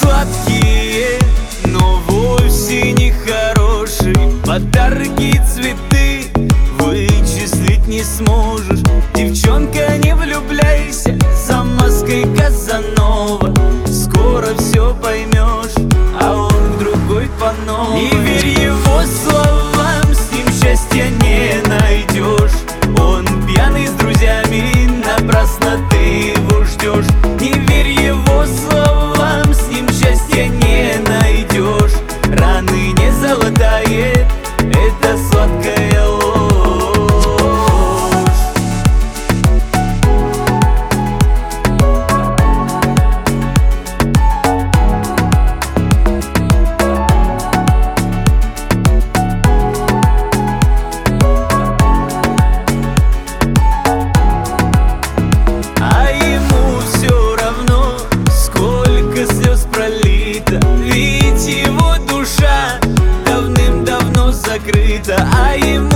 сладкие, но вовсе не хорошие. Подарки, цветы вычислить не сможешь. Девчонка, не влюбляйся, за маской Казанова. Скоро все поймешь, а он другой по новой. Не верь его словам, с ним счастья не найдешь. Он пьяный с друзьями, напрасно ты его ждешь. Не верь его словам, с ним счастья не найдешь. Раны не залатает эта сладкая ложь. А ему все равно, сколько слез пролито, ведь его душа давным-давно закрыта. А ему